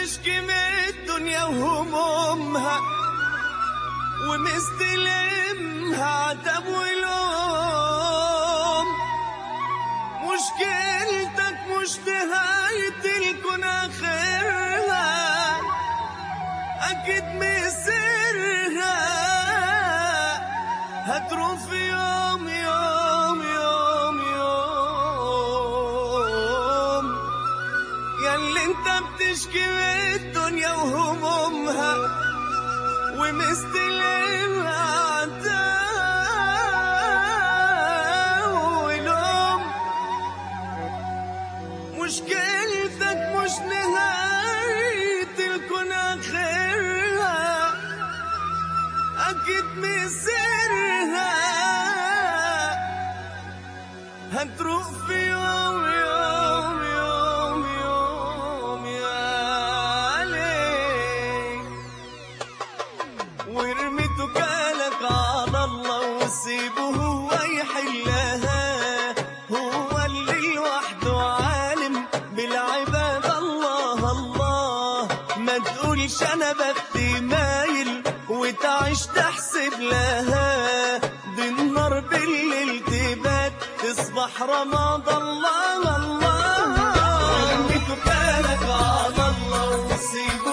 بتشكي من الدنيا وهمومها ومستلمها عتب ولوم. مشكلتك مش نهاية الكون آخرها، أكيد مصيرها هتروح في يوم يوم يوم يوم. ياللي انت بتشكي من الدنيا وهمومها ومستلمها عتاب ولوم. مشكلتك مش نهاية الكون آخرها، أكيد مصيرها هتروح في يوم يوم يوم يوم يا عليك. وارمي توكالك على الله وسيبه هو يحلها، هو اللي لوحده عالم بالعباد. الله الله، ما تقولش انا بختي مايل وتعيش تحسب لها. دي النار بالليل تبات تصبح رماد. الله الله، ارمي توكالك على الله وسيبه